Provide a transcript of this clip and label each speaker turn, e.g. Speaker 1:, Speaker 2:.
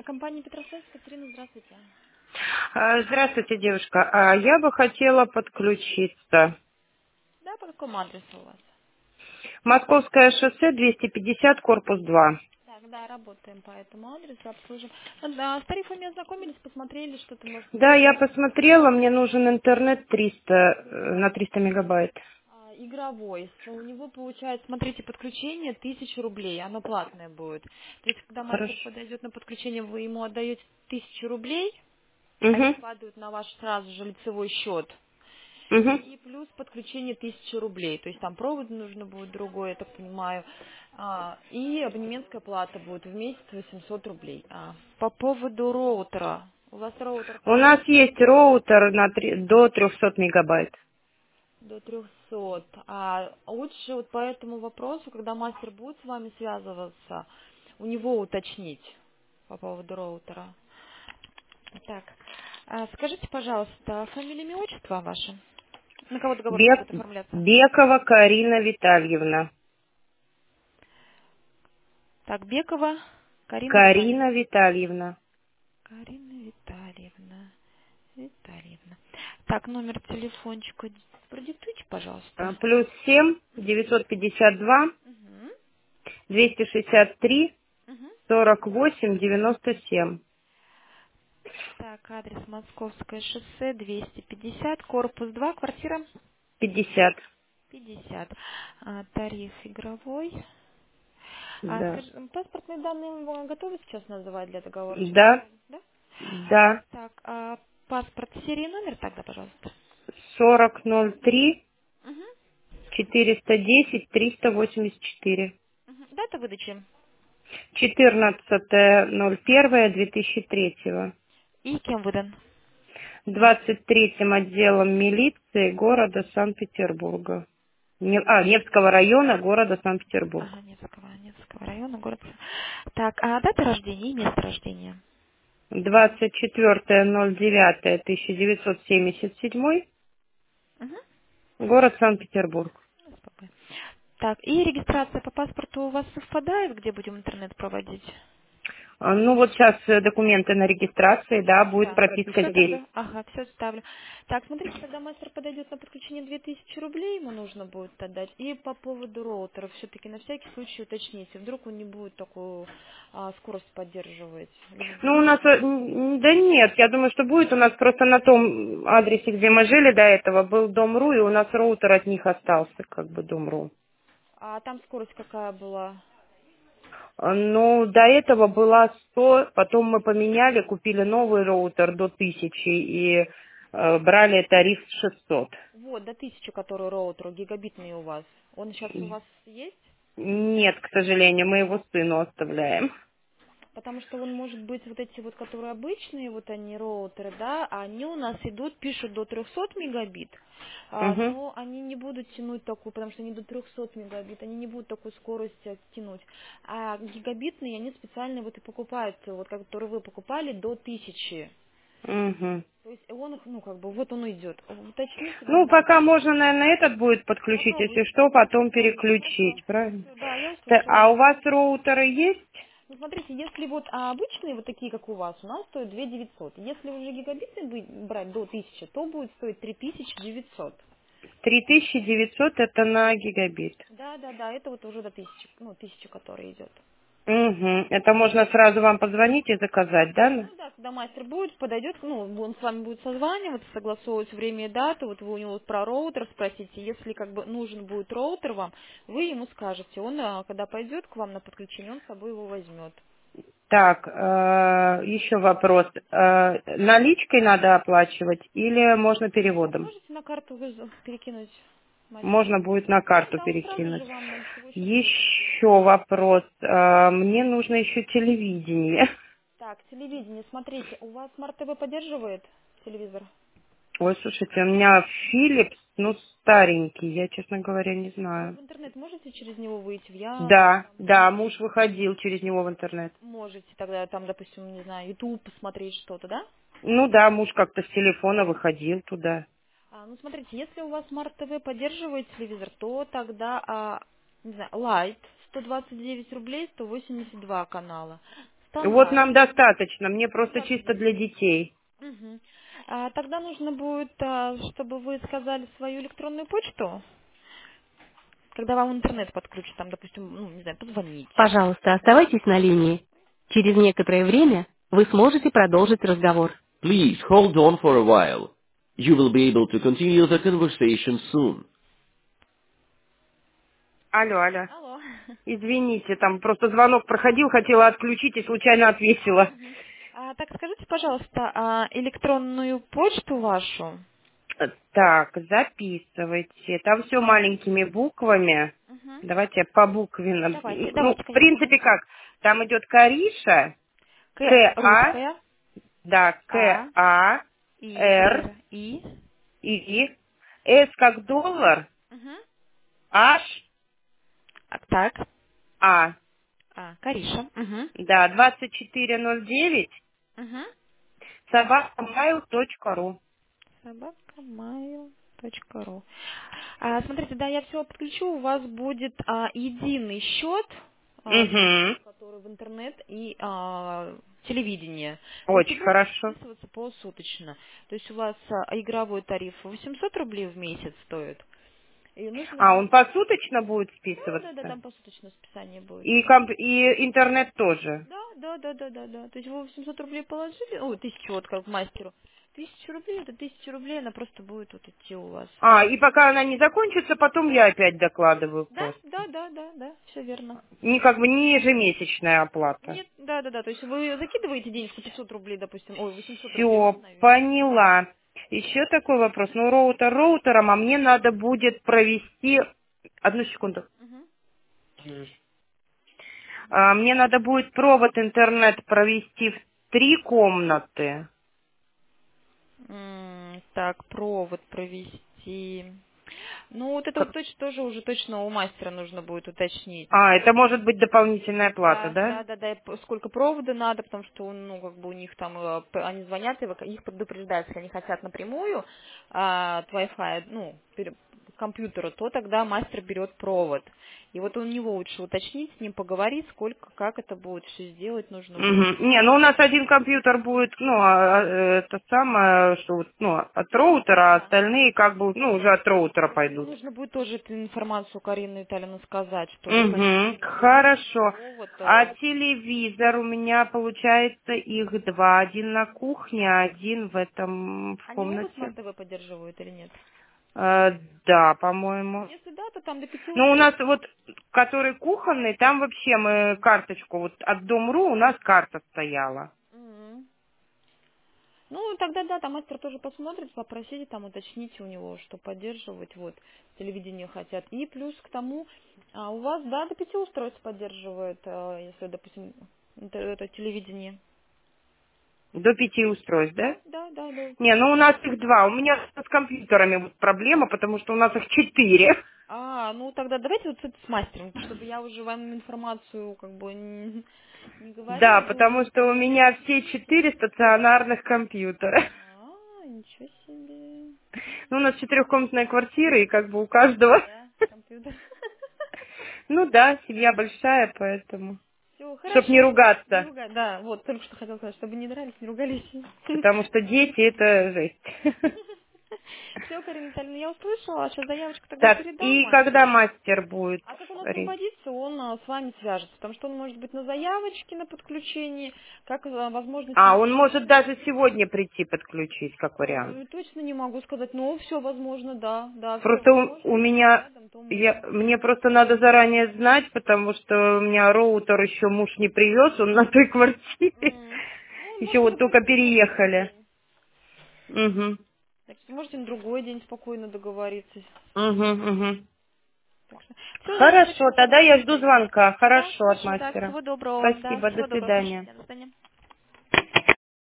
Speaker 1: Компания Петросвязь, Катерина, здравствуйте.
Speaker 2: Здравствуйте, девушка. Я бы хотела подключиться.
Speaker 1: Да, по какому адресу у вас?
Speaker 2: Московское шоссе, 250, корпус 2.
Speaker 1: Так, да, работаем по этому адресу, обслужим. Да, с тарифами ознакомились, посмотрели, что-то, может,
Speaker 2: Да, я
Speaker 1: интересно.
Speaker 2: посмотрела, мне нужен интернет 300, на 300 мегабайт.
Speaker 1: Игровой. У него получается, смотрите, подключение 1000 рублей, оно платное будет. То есть, когда мастер
Speaker 2: Хорошо.
Speaker 1: подойдет на подключение, вы ему отдаете 1000 рублей, они
Speaker 2: Угу,
Speaker 1: падают на ваш сразу же лицевой счет.
Speaker 2: угу.
Speaker 1: И плюс подключение 1000 рублей. То есть там провод нужно будет другой, я так понимаю. И абонементская плата будет в месяц 800 рублей. По поводу роутера. У вас роутер
Speaker 2: У
Speaker 1: какой?
Speaker 2: нас есть роутер до 300 мегабайт.
Speaker 1: До 300. Лучше вот по этому вопросу, когда мастер будет с вами связываться, у него уточнить по поводу роутера. Так, скажите, пожалуйста, фамилия, имя, отчество ваше? На кого договор будет оформляться?
Speaker 2: Бекова Карина Витальевна.
Speaker 1: Так, Бекова Карина
Speaker 2: Карина
Speaker 1: Витальевна.
Speaker 2: Витальевна.
Speaker 1: Карина Витальевна. Витальевна. Так, номер телефончика продиктуйте, пожалуйста.
Speaker 2: +7 952
Speaker 1: Угу.
Speaker 2: 263
Speaker 1: Угу.
Speaker 2: 48 97.
Speaker 1: Так, адрес Московское шоссе, 250, корпус 2, квартира
Speaker 2: 50.
Speaker 1: 50. Тариф игровой.
Speaker 2: Да.
Speaker 1: Скажи, паспортные данные вы готовы сейчас называть для договорочной
Speaker 2: Да.
Speaker 1: связи? Да?
Speaker 2: Да.
Speaker 1: Так, паспорт, серии, номер тогда, пожалуйста.
Speaker 2: 4003
Speaker 1: Угу.
Speaker 2: 410 384.
Speaker 1: Угу. Дата выдачи
Speaker 2: 14.01.2003.
Speaker 1: и кем выдан?
Speaker 2: 23-м отделом милиции города Санкт-Петербурга. Невского района города Санкт-Петербург.
Speaker 1: Ага, Невского района, город. Так, дата рождения и место рождения?
Speaker 2: 24.09.1977.
Speaker 1: Угу.
Speaker 2: Город Санкт-Петербург.
Speaker 1: СПБ. Так, и регистрация по паспорту у вас совпадает, где будем интернет проводить?
Speaker 2: Ну вот сейчас документы на регистрации, да, будет
Speaker 1: Да.
Speaker 2: прописка
Speaker 1: Все
Speaker 2: здесь.
Speaker 1: тогда? Ага, все ставлю. Так, смотрите, когда мастер подойдет на подключение 2000 рублей, ему нужно будет отдать. И по поводу роутера, все-таки на всякий случай уточните, вдруг он не будет такую скорость поддерживать. Либо
Speaker 2: Ну, у
Speaker 1: будет.
Speaker 2: нас, да нет, я думаю, что будет. У нас просто на том адресе, где мы жили до этого, был Дом.ру, и у нас роутер от них остался, как бы Дом.ру.
Speaker 1: А там скорость какая была?
Speaker 2: Ну, до этого была 100, потом мы поменяли, купили новый роутер до 1000 и брали тариф 600.
Speaker 1: Вот, до 1000, который роутер, гигабитный у вас. Он сейчас у вас есть?
Speaker 2: Нет, к сожалению, мы его сыну оставляем.
Speaker 1: Потому что он может быть вот эти вот, которые обычные, вот они роутеры, да, они у нас идут, пишут до 300 мегабит,
Speaker 2: Угу.
Speaker 1: но они не будут тянуть такую, потому что они до 300 мегабит, они не будут такую скорость тянуть. А гигабитные, они специально вот и покупают, вот которые вы покупали, до 1000.
Speaker 2: Угу.
Speaker 1: То есть он их, ну как бы, вот он идет. Уточните
Speaker 2: Ну,
Speaker 1: тогда.
Speaker 2: пока можно, наверное, этот будет подключить, если
Speaker 1: Попробуйте,
Speaker 2: что, потом
Speaker 1: попробуйте. Хорошо.
Speaker 2: переключить, правильно?
Speaker 1: Всё, да, я
Speaker 2: А
Speaker 1: услышала.
Speaker 2: у вас роутеры есть?
Speaker 1: Ну, смотрите, если вот обычные, вот такие, как у вас, у нас стоят 2900. Если уже гигабиты брать до 1000, то будет стоить 3900.
Speaker 2: 3900 это на гигабит.
Speaker 1: Да, да, да, это вот уже до 1000, ну, 1000, который идет.
Speaker 2: Угу. Это можно сразу вам позвонить и заказать, да?
Speaker 1: Ну да, когда мастер будет, подойдет, ну, он с вами будет созваниваться, согласовывать время и дату, вот вы у него вот про роутер спросите, если как бы нужен будет роутер вам, вы ему скажете, он, когда пойдет к вам на подключение, он с собой его возьмет.
Speaker 2: Так, еще вопрос. Наличкой надо оплачивать или можно переводом?
Speaker 1: Можете на карту перекинуть мастеру?
Speaker 2: Можно будет на
Speaker 1: Да,
Speaker 2: карту
Speaker 1: да, он сразу
Speaker 2: перекинуть.
Speaker 1: же вам на лицевой счет перекинет.
Speaker 2: Еще вопрос. Мне нужно еще телевидение.
Speaker 1: Так, телевидение, смотрите, у вас Смарт ТВ поддерживает телевизор?
Speaker 2: Ой, слушайте, у меня Philips, ну, старенький, я, честно говоря, не
Speaker 1: А вы
Speaker 2: знаю.
Speaker 1: в интернет можете через него выйти, в Яндекс,
Speaker 2: Да,
Speaker 1: там,
Speaker 2: да,
Speaker 1: посмотреть?
Speaker 2: муж выходил через него в интернет.
Speaker 1: Можете тогда там, допустим, не знаю, YouTube посмотреть что-то, да?
Speaker 2: Ну да, муж как-то с телефона выходил туда.
Speaker 1: Ну, смотрите, если у вас Смарт ТВ поддерживает телевизор, то тогда, не знаю, Light 129 рублей, 182 канала.
Speaker 2: Вот
Speaker 1: Стандарт.
Speaker 2: нам достаточно, мне просто
Speaker 1: Как
Speaker 2: чисто
Speaker 1: есть.
Speaker 2: для детей.
Speaker 1: Мгм. Тогда нужно будет, чтобы вы сказали свою электронную почту, когда вам интернет подключат, там, допустим, ну, не знаю, позвонить.
Speaker 3: Пожалуйста, оставайтесь на линии. Через некоторое время вы сможете продолжить разговор. Please hold on for a while. You will be able to continue the conversation soon.
Speaker 2: Алло, алло.
Speaker 1: Алло.
Speaker 2: Извините, там просто звонок проходил, хотела отключить и случайно ответила.
Speaker 1: Мгм. Так, скажите, пожалуйста, электронную почту вашу?
Speaker 2: Так, записывайте. Там все маленькими буквами.
Speaker 1: Мгм.
Speaker 2: Давайте по буквенным.
Speaker 1: Давайте,
Speaker 2: Ну,
Speaker 1: давайте,
Speaker 2: в
Speaker 1: конечно,
Speaker 2: принципе,
Speaker 1: давайте.
Speaker 2: как? Там идет Кариша,
Speaker 1: К
Speaker 2: К-А,
Speaker 1: русская,
Speaker 2: да,
Speaker 1: А,
Speaker 2: К-А,
Speaker 1: И,
Speaker 2: Р,
Speaker 1: Р, И.
Speaker 2: И, С как доллар,
Speaker 1: Мгм.
Speaker 2: H,
Speaker 1: Так,
Speaker 2: А.
Speaker 1: Кариша. Угу.
Speaker 2: Да, 2409,
Speaker 1: Угу.
Speaker 2: собакамайл.ру.
Speaker 1: Собакамайл.ру. Смотрите, да, я все подключу. У вас будет единый счет,
Speaker 2: Угу.
Speaker 1: который в интернет и телевидение. То есть и
Speaker 2: Очень
Speaker 1: будет
Speaker 2: хорошо.
Speaker 1: списываться посуточно. То есть у вас игровой тариф 800 рублей в месяц стоит. И нужно
Speaker 2: А, он
Speaker 1: будет...
Speaker 2: посуточно будет
Speaker 1: Да,
Speaker 2: списываться?
Speaker 1: там посуточное списание будет.
Speaker 2: И, и интернет тоже?
Speaker 1: Да. То есть вы 800 рублей положили, 1000 вот как мастеру. 1000 рублей, это 1000 рублей, она просто будет вот идти у вас.
Speaker 2: А, и пока она не закончится, потом я опять докладываю просто.
Speaker 1: Да, все верно.
Speaker 2: Не как бы не ежемесячная оплата.
Speaker 1: Нет, да. То есть вы закидываете денежку 500 рублей, допустим, 800 рублей, не
Speaker 2: Все,
Speaker 1: знаю.
Speaker 2: поняла. Еще такой вопрос. Ну, роутер роутером, а мне надо будет провести... Одну секунду.
Speaker 1: Мгм.
Speaker 2: Мне надо будет провод интернет провести в 3 комнаты.
Speaker 1: Так, провод провести. Ну, вот это вот точно тоже уже точно у мастера нужно будет уточнить.
Speaker 2: А, это может быть дополнительная плата, да?
Speaker 1: Да, сколько провода надо, потому что, ну, как бы у них там, они звонят, и их предупреждают, если они хотят напрямую от Wi-Fi, ну, к компьютеру, то тогда мастер берет провод. И вот у него лучше уточнить, с ним поговорить, сколько, как это будет, все сделать нужно будет.
Speaker 2: Мгм. Не, ну у нас один компьютер будет, ну, это самое, что вот, ну, от роутера, а
Speaker 1: Да.
Speaker 2: остальные как бы, ну, уже от роутера
Speaker 1: Ну,
Speaker 2: пойдут.
Speaker 1: нужно будет тоже эту информацию Карину Витальевну сказать, чтобы
Speaker 2: Угу,
Speaker 1: подтвердить
Speaker 2: хорошо.
Speaker 1: провод.
Speaker 2: А телевизор у меня получается их два. Один на кухне, а один в
Speaker 1: Они оба
Speaker 2: комнате.
Speaker 1: смарт-ТВ поддерживают или нет?
Speaker 2: Да, по-моему.
Speaker 1: Если да, то там до 5
Speaker 2: Ну, у нас
Speaker 1: устройств.
Speaker 2: вот, который кухонный, там вообще мы карточку, вот от Дом.ру у нас карта стояла.
Speaker 1: Мгм. Ну, тогда да, там мастер тоже посмотрит, попросите, там уточните у него, что поддерживать, вот, телевидение хотят. И плюс к тому, у вас, да, до 5 устройств поддерживает, если, допустим, это телевидение.
Speaker 2: До 5 устройств, да?
Speaker 1: Да.
Speaker 2: Не, ну у нас их два. У меня с компьютерами вот проблема, потому что у нас их 4.
Speaker 1: Ну тогда давайте вот с мастером, чтобы я уже вам информацию как бы не
Speaker 2: Да,
Speaker 1: говорила
Speaker 2: потому
Speaker 1: дурно.
Speaker 2: что у меня все 4 стационарных компьютера.
Speaker 1: Ничего себе.
Speaker 2: Ну, у нас четырехкомнатная квартира, и как бы у каждого...
Speaker 1: Да, компьютер.
Speaker 2: Ну да, семья большая, поэтому...
Speaker 1: Все,
Speaker 2: Чтоб не
Speaker 1: хорошо. Не
Speaker 2: ругаться,
Speaker 1: ругай, да, вот, только что хотел сказать, чтобы не дрались, не ругались.
Speaker 2: потому что дети — это жесть.
Speaker 1: Все, Карина Витальевна, я услышала, сейчас заявочку тогда
Speaker 2: Так,
Speaker 1: передам
Speaker 2: и когда
Speaker 1: мастеру.
Speaker 2: мастер будет?
Speaker 1: А как он
Speaker 2: Рин?
Speaker 1: освободится, он с вами свяжется, потому что он может быть на заявочке, на подключении, как возможность
Speaker 2: А,
Speaker 1: на
Speaker 2: он может
Speaker 1: телефоне.
Speaker 2: даже сегодня прийти подключить, как вариант.
Speaker 1: Точно не могу сказать, но все возможно, да, все
Speaker 2: Просто у
Speaker 1: возможно, если он
Speaker 2: меня,
Speaker 1: рядом, то можно.
Speaker 2: мне просто надо заранее знать, потому что у меня роутер еще муж не привез, он на той квартире.
Speaker 1: Ну, он
Speaker 2: Еще
Speaker 1: может
Speaker 2: вот только
Speaker 1: запросить на другой
Speaker 2: переехали.
Speaker 1: день.
Speaker 2: Угу.
Speaker 1: Так что можете на другой день спокойно договориться.
Speaker 2: Угу, угу.
Speaker 1: Так что все,
Speaker 2: Хорошо,
Speaker 1: заявочку
Speaker 2: тогда
Speaker 1: тогда
Speaker 2: я жду
Speaker 1: передаю.
Speaker 2: звонка.
Speaker 1: Да,
Speaker 2: Хорошо от
Speaker 1: хорошо, так,
Speaker 2: мастера.
Speaker 1: всего доброго. Да,
Speaker 2: Спасибо, до
Speaker 1: всего доброго, до
Speaker 2: свидания.
Speaker 1: свидания. До свидания.